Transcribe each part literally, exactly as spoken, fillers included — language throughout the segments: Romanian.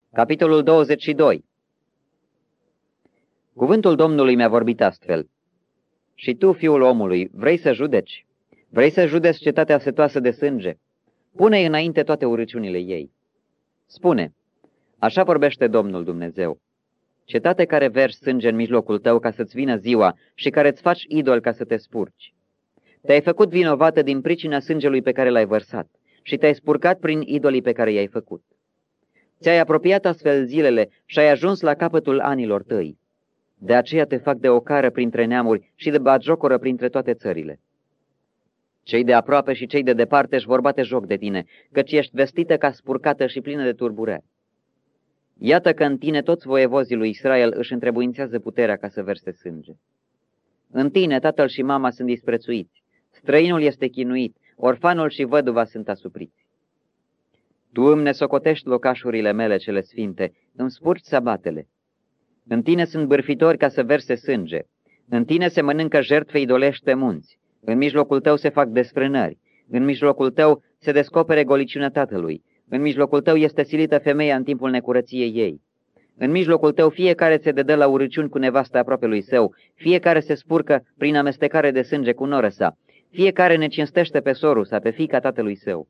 Capitolul douăzeci și doi. Cuvântul Domnului mi-a vorbit astfel. Și tu, fiul omului, vrei să judeci? Vrei să judeci cetatea setoasă de sânge? Pune înainte toate urăciunile ei. Spune, așa vorbește Domnul Dumnezeu. Cetate care vergi sânge în mijlocul tău ca să-ți vină ziua și care îți faci idol ca să te spurci. Te-ai făcut vinovată din pricina sângelui pe care l-ai vărsat și te-ai spurcat prin idolii pe care i-ai făcut. Ți-ai apropiat astfel zilele și ai ajuns la capătul anilor tăi. De aceea te fac de ocară printre neamuri și de batjocoră printre toate țările. Cei de aproape și cei de departe își vor bate joc de tine, căci ești vestită ca spurcată și plină de turburări. Iată că în tine toți voievozii lui Israel își întrebuințează puterea ca să verse sânge. În tine tatăl și mama sunt disprețuiți, străinul este chinuit, orfanul și văduva sunt asupriți. Tu îmi nesocotești locașurile mele cele sfinte, îmi spurci sabatele. În tine sunt bârfitori ca să verse sânge, în tine se mănâncă jertfe idolești pe munți, în mijlocul tău se fac desfrânări, în mijlocul tău se descopere goliciunea tatălui, în mijlocul tău este silită femeia în timpul necurăției ei. În mijlocul tău fiecare se dedă la urăciuni cu nevasta aproapelui său, fiecare se spurcă prin amestecare de sânge cu noră sa, fiecare ne cinstește pe sorul sa, pe fiica tatălui său.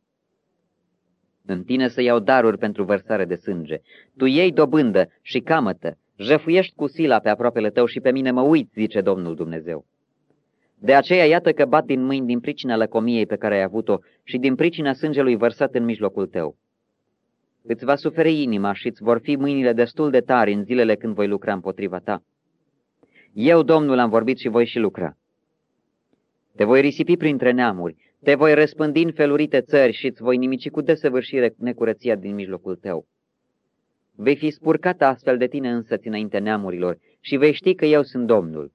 În tine să iau daruri pentru vărsare de sânge, tu iei dobândă și camătă, jăfuiești cu sila pe aproapele tău și pe mine mă uiți, zice Domnul Dumnezeu. De aceea iată că bat din mâini din pricina lăcomiei pe care ai avut-o și din pricina sângelui vărsat în mijlocul tău. Îți va suferi inima și îți vor fi mâinile destul de tari în zilele când voi lucra împotriva ta. Eu, Domnul, am vorbit și voi și lucra. Te voi risipi printre neamuri, te voi răspândi în felurite țări și îți voi nimici cu desăvârșire necurăția din mijlocul tău. Vei fi spurcată astfel de tine însăți înainte neamurilor și vei ști că eu sunt Domnul.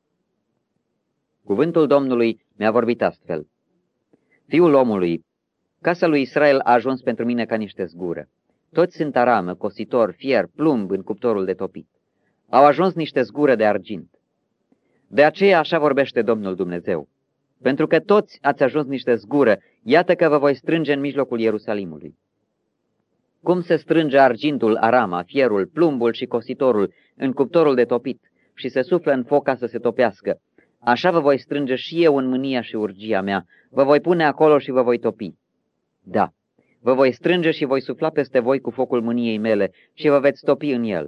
Cuvântul Domnului mi-a vorbit astfel. Fiul omului, casa lui Israel a ajuns pentru mine ca niște zgură. Toți sunt aramă, cositor, fier, plumb în cuptorul de topit. Au ajuns niște zgură de argint. De aceea așa vorbește Domnul Dumnezeu. Pentru că toți ați ajuns niște zgură, iată că vă voi strânge în mijlocul Ierusalimului. Cum se strânge argintul, arama, fierul, plumbul și cositorul în cuptorul de topit și se suflă în foc ca să se topească, așa vă voi strânge și eu în mânia și urgia mea, vă voi pune acolo și vă voi topi. Da, vă voi strânge și voi sufla peste voi cu focul mâniei mele și vă veți topi în el.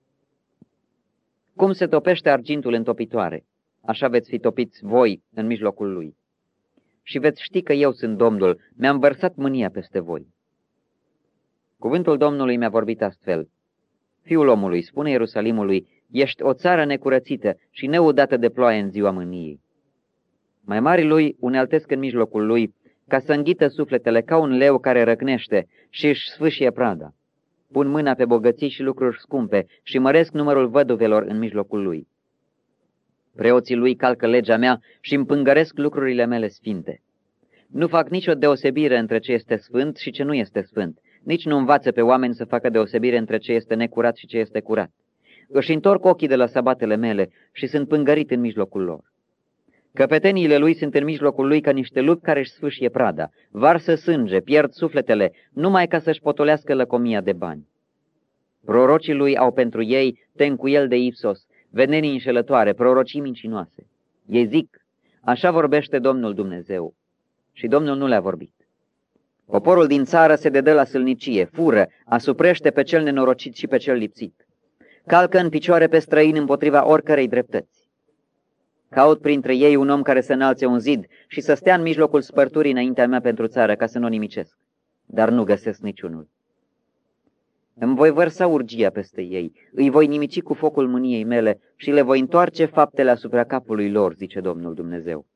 Cum se topește argintul în topitoare, așa veți fi topiți voi în mijlocul lui. Și veți ști că eu sunt Domnul, mi-am vărsat mânia peste voi. Cuvântul Domnului mi-a vorbit astfel. Fiul omului, spune Ierusalimului, ești o țară necurățită și neudată de ploaie în ziua mâniei. Mai mari lui uneltesc în mijlocul lui, ca să înghită sufletele ca un leu care răcnește și își sfâșie prada. Pun mâna pe bogății și lucruri scumpe și măresc numărul văduvelor în mijlocul lui. Preoții lui calcă legea mea și împângăresc lucrurile mele sfinte. Nu fac nicio deosebire între ce este sfânt și ce nu este sfânt, nici nu învață pe oameni să facă deosebire între ce este necurat și ce este curat. Își întorc ochii de la sabatele mele și sunt pângărit în mijlocul lor. Căpeteniile lui sunt în mijlocul lui ca niște lupi care își sfâșie prada, varsă sânge, pierd sufletele, numai ca să-și potolească lăcomia de bani. Prorocii lui au pentru ei tencuiel de ipsos, venenii înșelătoare, prorocii mincinoase. Ei zic, așa vorbește Domnul Dumnezeu. Și Domnul nu le-a vorbit. Poporul din țară se dedă la sâlnicie, fură, asuprește pe cel nenorocit și pe cel lipsit. Calcă în picioare pe străini împotriva oricărei dreptăți. Caut printre ei un om care să înalțe un zid și să stea în mijlocul spărturii înaintea mea pentru țară, ca să nu o nimicesc. Dar nu găsesc niciunul. Îmi voi vărsa urgia peste ei, îi voi nimici cu focul mâniei mele și le voi întoarce faptele asupra capului lor, zice Domnul Dumnezeu.